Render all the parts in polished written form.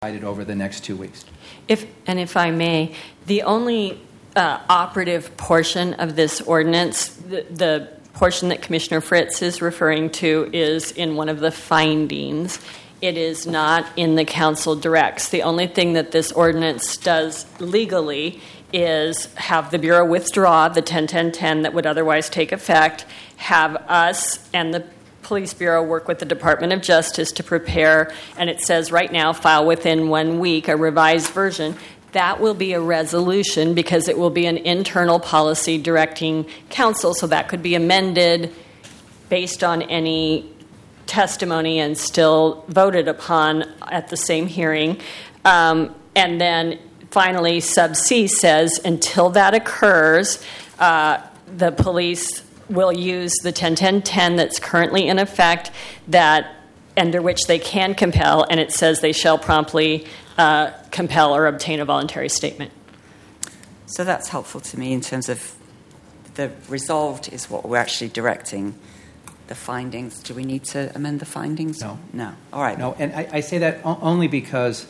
decided over the next 2 weeks. If I may, the only operative portion of this ordinance, the portion that Commissioner Fritz is referring to, is in one of the findings. It is not in the council directs. The only thing that this ordinance does legally is have the Bureau withdraw the 10-10-10 that would otherwise take effect, have us and the Police Bureau work with the Department of Justice to prepare, and it says right now, file within 1 week a revised version. That will be a resolution because it will be an internal policy directing council, so that could be amended based on any testimony and still voted upon at the same hearing. And then finally, sub C says until that occurs, the police will use the 10-10-10 that's currently in effect, that under which they can compel, and it says they shall promptly compel or obtain a voluntary statement. So that's helpful to me in terms of the resolved is what we're actually directing. The findings, do we need to amend the findings? No. No. All right. No, and I say that only because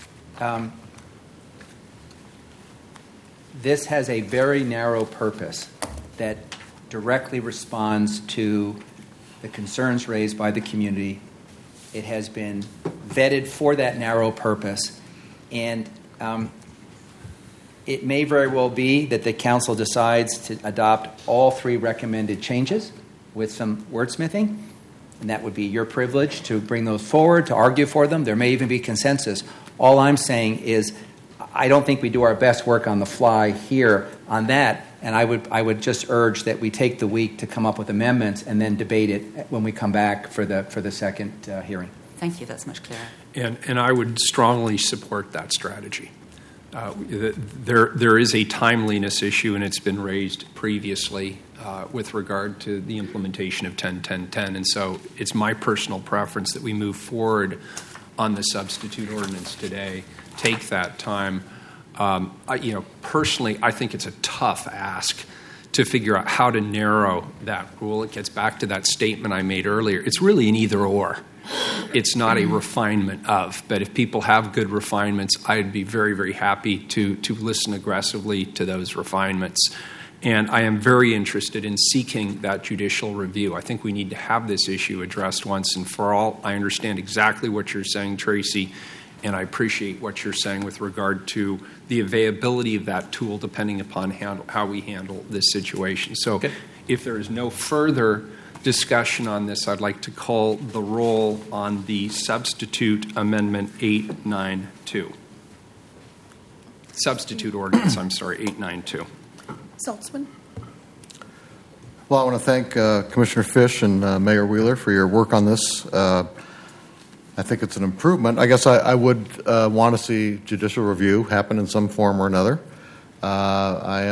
this has a very narrow purpose that directly responds to the concerns raised by the community. It has been vetted for that narrow purpose, and it may very well be that the council decides to adopt all 3 recommended changes with some wordsmithing, and that would be your privilege to bring those forward, to argue for them. There may even be consensus. All I'm saying is I don't think we do our best work on the fly here on that, and I would just urge that we take the week to come up with amendments and then debate it when we come back for the second hearing. Thank you. That's much clearer. And I would strongly support that strategy. There is a timeliness issue, and it's been raised previously with regard to the implementation of 10-10-10. And so it's my personal preference that we move forward on the substitute ordinance today, take that time. Personally, I think it's a tough ask to figure out how to narrow that rule. It gets back to that statement I made earlier. It's really an either or. It's not a refinement of. But if people have good refinements, I'd be very, very happy to listen aggressively to those refinements. And I am very interested in seeking that judicial review. I think we need to have this issue addressed once and for all. I understand exactly what you're saying, Tracy, and I appreciate what you're saying with regard to the availability of that tool depending upon how we handle this situation. So if there is no further discussion on this, I'd like to call the roll on the substitute amendment 892. Substitute ordinance, 892. Saltzman. Well, I want to thank Commissioner Fish and Mayor Wheeler for your work on this. I think it's an improvement. I guess I would want to see judicial review happen in some form or another. I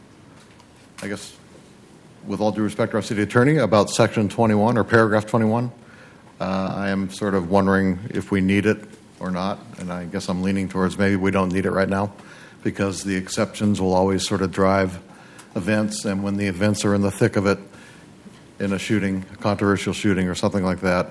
guess, with all due respect to our city attorney, about section 21 or paragraph 21. I am sort of wondering if we need it or not, and I guess I'm leaning towards maybe we don't need it right now because the exceptions will always sort of drive events, and when the events are in the thick of it, in a shooting, a controversial shooting or something like that,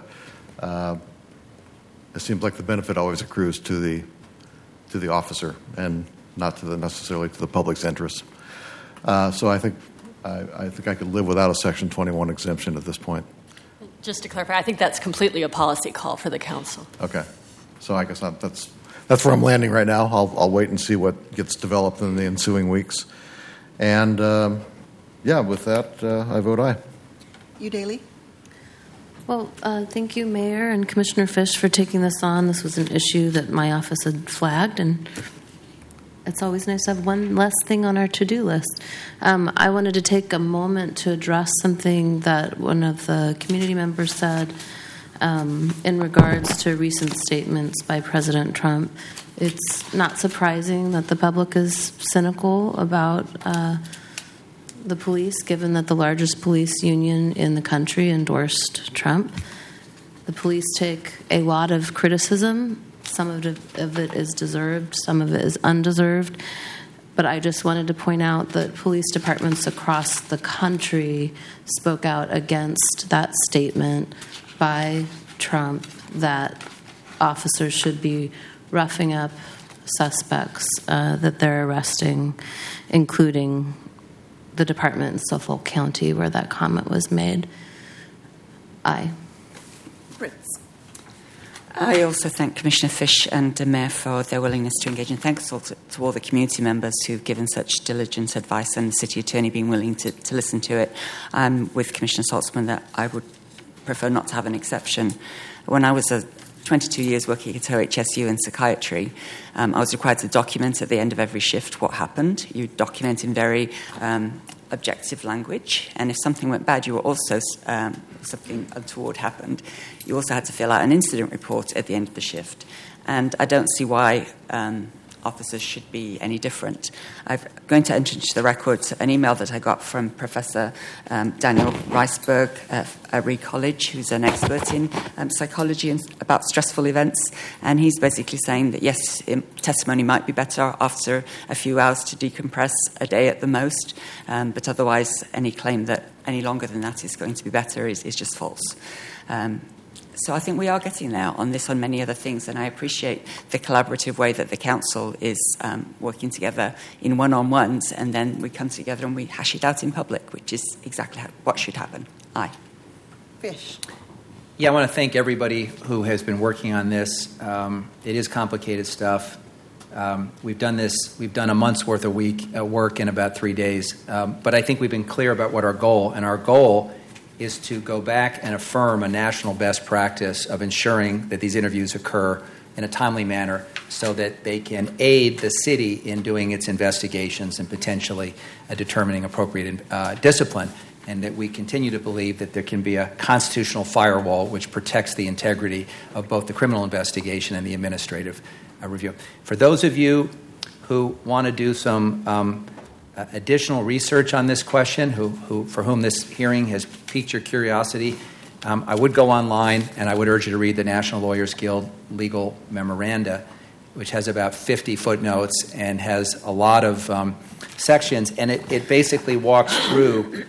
it seems like the benefit always accrues to the officer and not to necessarily to the public's interest. So I think I could live without a Section 21 exemption at this point. Just to clarify, I think that's completely a policy call for the council. Okay, so I guess that's where I'm landing right now. I'll wait and see what gets developed in the ensuing weeks. And with that, I vote aye. Udaley. Well, thank you, Mayor and Commissioner Fish, for taking this on. This was an issue that my office had flagged, and it's always nice to have one less thing on our to-do list. I wanted to take a moment to address something that one of the community members said in regards to recent statements by President Trump. It's not surprising that the public is cynical about the police, given that the largest police union in the country endorsed Trump. The police take a lot of criticism. Some of it is deserved, some of it is undeserved. But I just wanted to point out that police departments across the country spoke out against that statement by Trump that officers should be roughing up suspects that they're arresting, including the department in Suffolk County where that comment was made. Aye. Fritz. I also thank Commissioner Fish and the Mayor for their willingness to engage, and thanks also to all the community members who've given such diligent advice and the City Attorney being willing to listen to it. I'm with Commissioner Saltzman that I would prefer not to have an exception. When I was 22 years working at OHSU in psychiatry, I was required to document at the end of every shift what happened. You document in very objective language, and if something went bad, you were also something untoward happened, you also had to fill out an incident report at the end of the shift. And I don't see why officers should be any different. I'm going to enter into the record an email that I got from Professor Daniel Reisberg at Reed College, who's an expert in psychology and about stressful events, and he's basically saying that yes, testimony might be better after a few hours to decompress, a day at the most, but otherwise any claim that any longer than that is going to be better is just false. So I think we are getting there on this, on many other things, and I appreciate the collaborative way that the Council is working together in one-on-ones, and then we come together and we hash it out in public, which is exactly what should happen. Aye. Fish. Yeah, I want to thank everybody who has been working on this. It is complicated stuff. We've done a month's worth of work in about 3 days, but I think we've been clear about what our goal is to go back and affirm a national best practice of ensuring that these interviews occur in a timely manner so that they can aid the city in doing its investigations and potentially determining appropriate discipline, and that we continue to believe that there can be a constitutional firewall which protects the integrity of both the criminal investigation and the administrative review. For those of you who want to do some additional research on this question, for whom this hearing has piqued your curiosity, I would go online and I would urge you to read the National Lawyers Guild legal memoranda, which has about 50 footnotes and has a lot of sections, and it basically walks through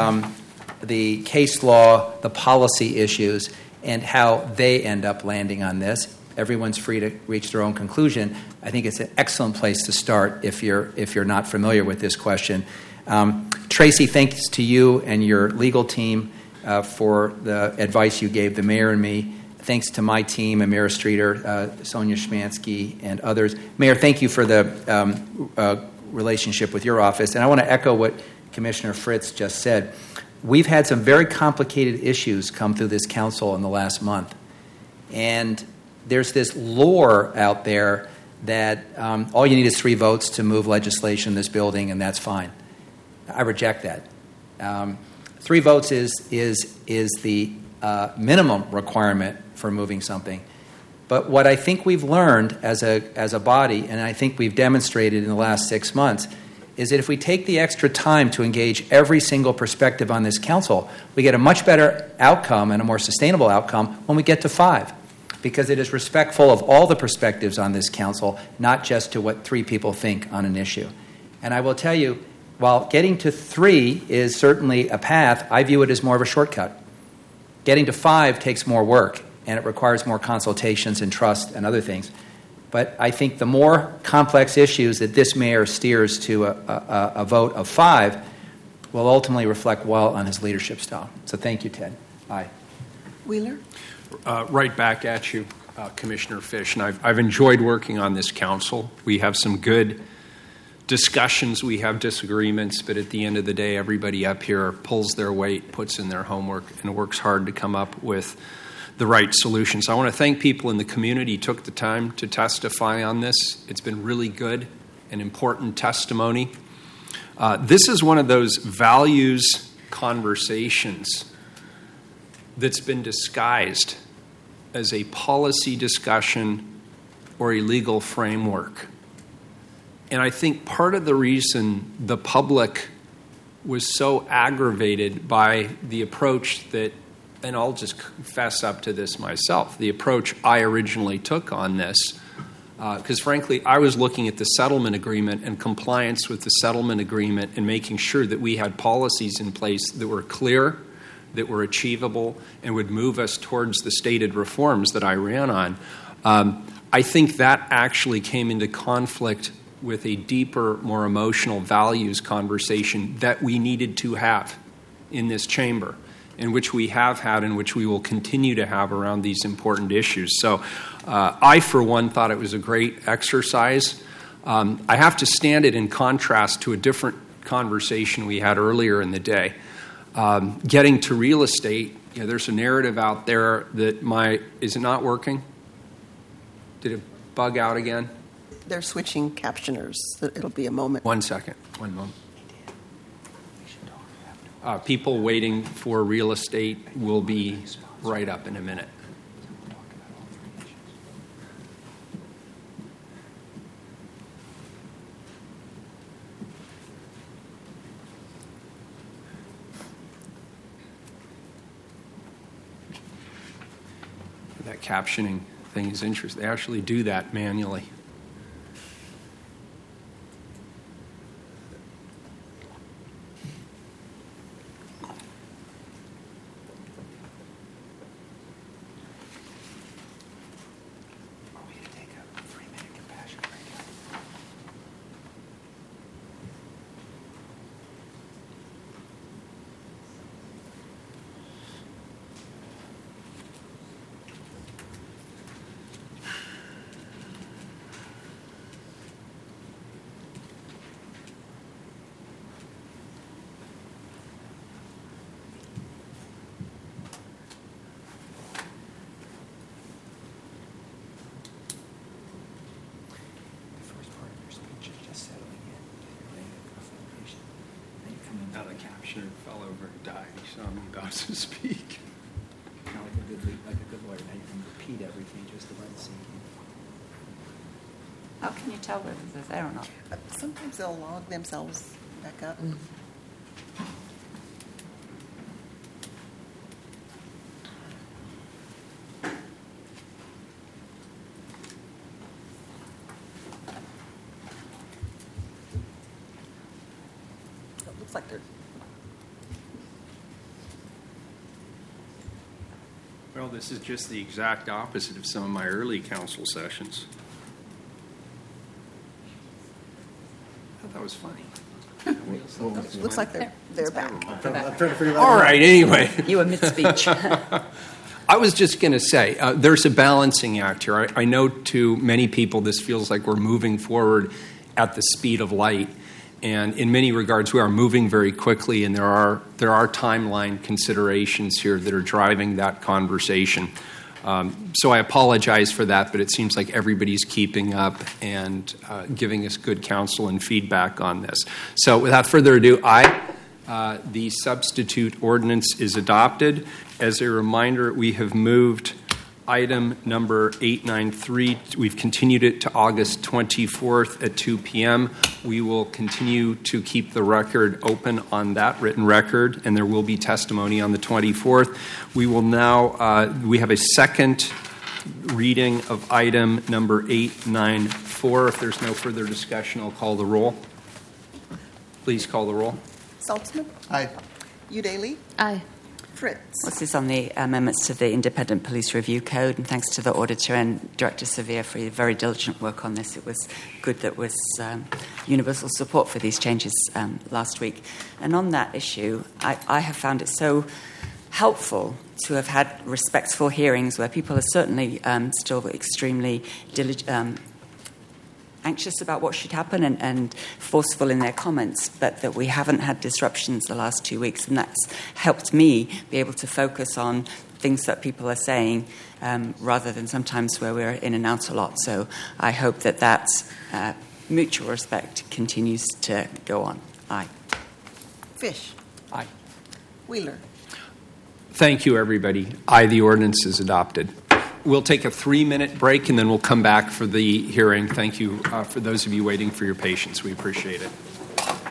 the case law, the policy issues, and how they end up landing on this. Everyone's free to reach their own conclusion. I think it's an excellent place to start if you're not familiar with this question. Tracy, thanks to you and your legal team for the advice you gave the mayor and me. Thanks to my team and Mayor Streeter, Sonia Schmansky, and others. Mayor, thank you for the relationship with your office. And I want to echo what Commissioner Fritz just said. We've had some very complicated issues come through this council in the last month. And there's this lore out there that all you need is 3 votes to move legislation in this building, and that's fine. I reject that. 3 votes is the minimum requirement for moving something. But what I think we've learned as a body, and I think we've demonstrated in the last 6 months, is that if we take the extra time to engage every single perspective on this council, we get a much better outcome and a more sustainable outcome when we get to 5. Because it is respectful of all the perspectives on this council, not just to what 3 people think on an issue. And I will tell you, while getting to 3 is certainly a path, I view it as more of a shortcut. Getting to 5 takes more work, and it requires more consultations and trust and other things. But I think the more complex issues that this mayor steers to a vote of 5 will ultimately reflect well on his leadership style. So thank you, Ted. Aye. Wheeler. Right back at you, Commissioner Fish. And I've enjoyed working on this council. We have some good discussions. We have disagreements. But at the end of the day, everybody up here pulls their weight, puts in their homework, and works hard to come up with the right solutions. I want to thank people in the community who took the time to testify on this. It's been really good and important testimony. This is one of those values conversations that's been disguised as a policy discussion or a legal framework. And I think part of the reason the public was so aggravated by the approach that, and I'll just fess up to this myself, the approach I originally took on this, because frankly, I was looking at the settlement agreement and compliance with the settlement agreement and making sure that we had policies in place that were clear, that were achievable, and would move us towards the stated reforms that I ran on. I think that actually came into conflict with a deeper, more emotional values conversation that we needed to have in this chamber, in which we have had and which we will continue to have around these important issues. So I, for one, thought it was a great exercise. I have to stand it in contrast to a different conversation we had earlier in the day. Getting to real estate, there's a narrative out there that is it not working? Did it bug out again? They're switching captioners. It'll be a moment. 1 second. One moment. People waiting for real estate will be right up in a minute. That captioning thing is interesting. They actually do that manually. Now the captioner fell over and died. He saw me about to speak. Kind of like a good lawyer. Now you can repeat everything just to let it sink in. How can you tell whether they're there or not? Sometimes they'll log themselves back up. It looks like they're... Well, this is just the exact opposite of some of my early council sessions. I thought that was funny. Looks like they're back. I'm trying to figure that All out. right, anyway. You were mid-speech. I was just going to say, there's a balancing act here. I know to many people this feels like we're moving forward at the speed of light. And in many regards, we are moving very quickly, and there are timeline considerations here that are driving that conversation. So I apologize for that, but it seems like everybody's keeping up and giving us good counsel and feedback on this. So without further ado, the substitute ordinance is adopted. As a reminder, we have moved item number 893. We've continued it to August 24th at 2 p.m. We will continue to keep the record open on that written record, and there will be testimony on the 24th. We will now, we have a second reading of item number 894. If there's no further discussion, I'll call the roll. Please call the roll. Saltzman? Aye. Udaley? Aye. Fritz? This is on the amendments to the Independent Police Review Code, and thanks to the Auditor and Director Sevier for your very diligent work on this. It was good that was universal support for these changes last week. And on that issue, I have found it so helpful to have had respectful hearings where people are certainly still extremely anxious about what should happen and forceful in their comments, but that we haven't had disruptions the last 2 weeks, and that's helped me be able to focus on things that people are saying rather than sometimes where we're in and out a lot. So I hope that mutual respect continues to go on. Aye. Fish? Aye. Wheeler? Thank you, everybody. Aye, the ordinance is adopted. We'll take a 3-minute break, and then we'll come back for the hearing. Thank you for those of you waiting for your patience. We appreciate it.